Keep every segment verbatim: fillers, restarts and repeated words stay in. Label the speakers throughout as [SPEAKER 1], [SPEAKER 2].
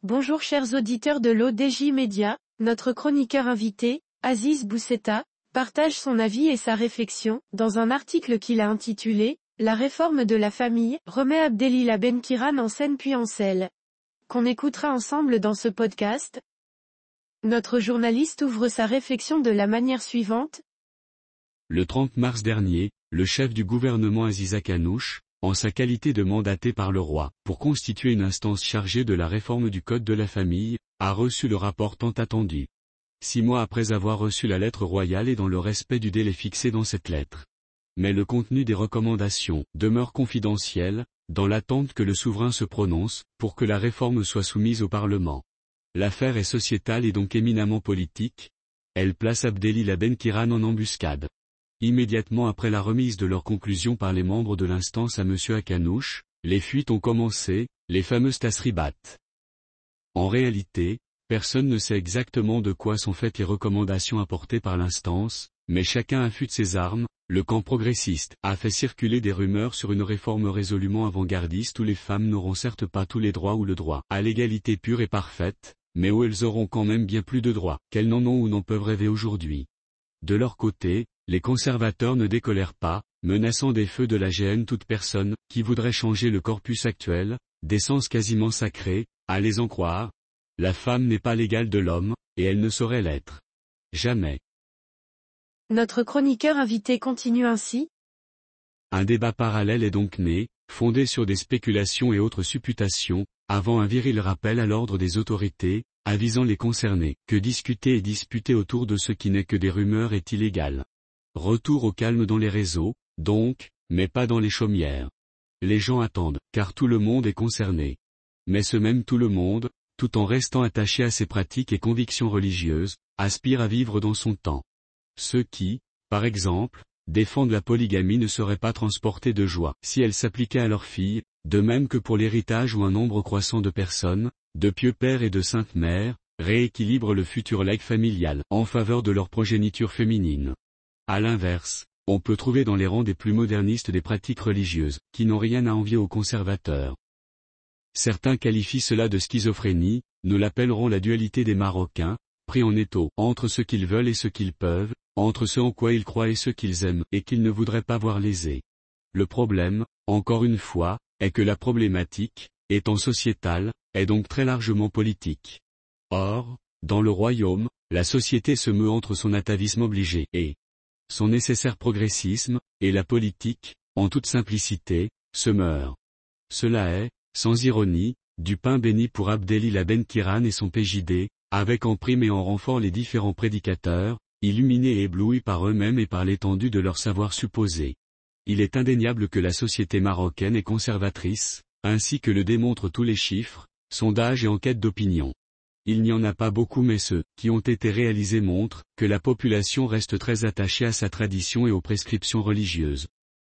[SPEAKER 1] Bonjour chers auditeurs de l'O D J Média, notre chroniqueur invité, Aziz Bousseta, partage son avis et sa réflexion, dans un article qu'il a intitulé « La réforme de la famille » remet Abdelila Benkiran en scène puis en selle. Qu'on écoutera ensemble dans ce podcast. Notre journaliste ouvre sa réflexion de la manière suivante.
[SPEAKER 2] Le trente mars dernier, le chef du gouvernement Aziz Akanouche, en sa qualité de mandaté par le roi, pour constituer une instance chargée de la réforme du Code de la famille, a reçu le rapport tant attendu. Six mois après avoir reçu la lettre royale et dans le respect du délai fixé dans cette lettre. Mais le contenu des recommandations demeure confidentiel, dans l'attente que le souverain se prononce, pour que la réforme soit soumise au Parlement. L'affaire est sociétale et donc éminemment politique. Elle place Abdelila Benkiran en embuscade. Immédiatement après la remise de leurs conclusions par les membres de l'instance à M. Akanouche, les fuites ont commencé, les fameuses tasribat. En réalité, personne ne sait exactement de quoi sont faites les recommandations apportées par l'instance, mais chacun affûte ses armes. Le camp progressiste a fait circuler des rumeurs sur une réforme résolument avant-gardiste où les femmes n'auront certes pas tous les droits ou le droit à l'égalité pure et parfaite, mais où elles auront quand même bien plus de droits qu'elles n'en ont ou n'en peuvent rêver aujourd'hui. De leur côté, les conservateurs ne décolèrent pas, menaçant des feux de la gêne toute personne qui voudrait changer le corpus actuel, d'essence quasiment sacrée, à les en croire. La femme n'est pas l'égale de l'homme, et elle ne saurait l'être. Jamais.
[SPEAKER 1] Notre chroniqueur invité continue ainsi.
[SPEAKER 2] Un débat parallèle est donc né, fondé sur des spéculations et autres supputations, avant un viril rappel à l'ordre des autorités, avisant les concernés, que discuter et disputer autour de ce qui n'est que des rumeurs est illégal. Retour au calme dans les réseaux, donc, mais pas dans les chaumières. Les gens attendent, car tout le monde est concerné. Mais ce même tout le monde, tout en restant attaché à ses pratiques et convictions religieuses, aspire à vivre dans son temps. Ceux qui, par exemple, défendent la polygamie ne seraient pas transportés de joie si elle s'appliquait à leurs filles, de même que pour l'héritage où un nombre croissant de personnes, de pieux pères et de saintes mères, rééquilibrent le futur legs familial en faveur de leur progéniture féminine. À l'inverse, on peut trouver dans les rangs des plus modernistes des pratiques religieuses, qui n'ont rien à envier aux conservateurs. Certains qualifient cela de schizophrénie, nous l'appellerons la dualité des Marocains, pris en étau entre ce qu'ils veulent et ce qu'ils peuvent, entre ce en quoi ils croient et ce qu'ils aiment et qu'ils ne voudraient pas voir lésés. Le problème, encore une fois, est que la problématique, étant sociétale, est donc très largement politique. Or, dans le royaume, la société se meut entre son atavisme obligé et son nécessaire progressisme, et la politique, en toute simplicité, se meurt. Cela est, sans ironie, du pain béni pour Abdelila Benkiran et son P J D, avec en prime et en renfort les différents prédicateurs, illuminés et éblouis par eux-mêmes et par l'étendue de leur savoir supposé. Il est indéniable que la société marocaine est conservatrice, ainsi que le démontrent tous les chiffres, sondages et enquêtes d'opinion. Il n'y en a pas beaucoup mais ceux qui ont été réalisés montrent que la population reste très attachée à sa tradition et aux prescriptions religieuses.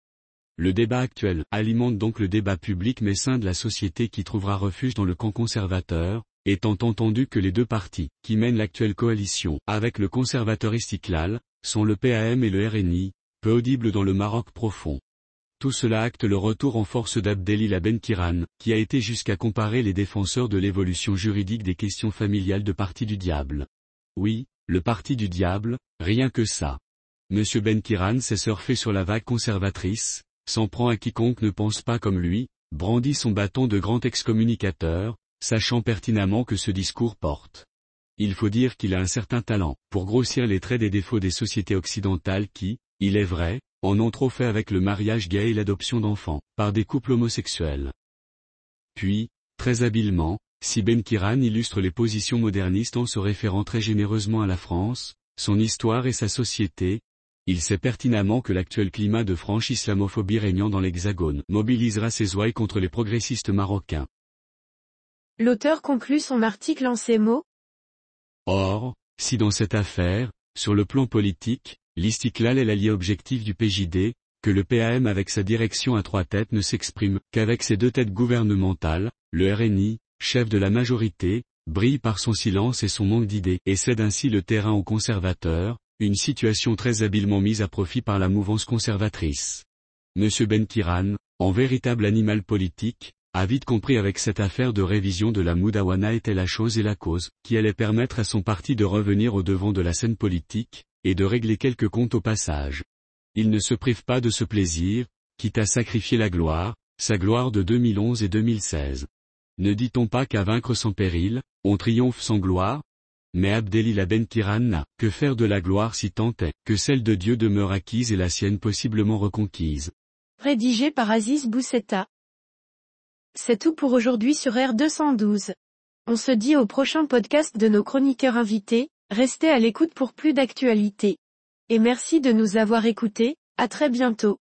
[SPEAKER 2] Le débat actuel alimente donc le débat public mais sein de la société qui trouvera refuge dans le camp conservateur, étant entendu que les deux partis qui mènent l'actuelle coalition avec le conservateur Istiklal, sont le P A M et le R N I, peu audibles dans le Maroc profond. Tout cela acte le retour en force d'Abdelila Benkiran, qui a été jusqu'à comparer les défenseurs de l'évolution juridique des questions familiales de parti du diable. Oui, le parti du diable, rien que ça. Monsieur Benkiran s'est surfé sur la vague conservatrice, s'en prend à quiconque ne pense pas comme lui, brandit son bâton de grand excommunicateur, sachant pertinemment que ce discours porte. Il faut dire qu'il a un certain talent pour grossir les traits des défauts des sociétés occidentales qui, il est vrai, en ont trop fait avec le mariage gay et l'adoption d'enfants, par des couples homosexuels. Puis, très habilement, si Benkiran illustre les positions modernistes en se référant très généreusement à la France, son histoire et sa société, il sait pertinemment que l'actuel climat de franche islamophobie régnant dans l'Hexagone mobilisera ses ouailles contre les progressistes marocains.
[SPEAKER 1] L'auteur conclut son article en ces mots.
[SPEAKER 2] Or, si dans cette affaire, sur le plan politique, l'Istiklal est l'allié objectif du P J D, que le P A M avec sa direction à trois têtes ne s'exprime qu'avec ses deux têtes gouvernementales, le R N I, chef de la majorité, brille par son silence et son manque d'idées et cède ainsi le terrain aux conservateurs, une situation très habilement mise à profit par la mouvance conservatrice. Monsieur Benkiran, en véritable animal politique, a vite compris avec cette affaire de révision de la Moudawana était la chose et la cause, qui allait permettre à son parti de revenir au devant de la scène politique, et de régler quelques comptes au passage. Il ne se prive pas de ce plaisir, quitte à sacrifier la gloire, sa gloire de deux mille onze et deux mille seize. Ne dit-on pas qu'à vaincre sans péril, on triomphe sans gloire? Mais Abdelila Ben Kiran n'a que faire de la gloire si tant est que celle de Dieu demeure acquise et la sienne possiblement reconquise.
[SPEAKER 1] Rédigé par Aziz Boussetta. C'est tout pour aujourd'hui sur R deux cent douze. On se dit au prochain podcast de nos chroniqueurs invités, restez à l'écoute pour plus d'actualités. Et merci de nous avoir écoutés, à très bientôt.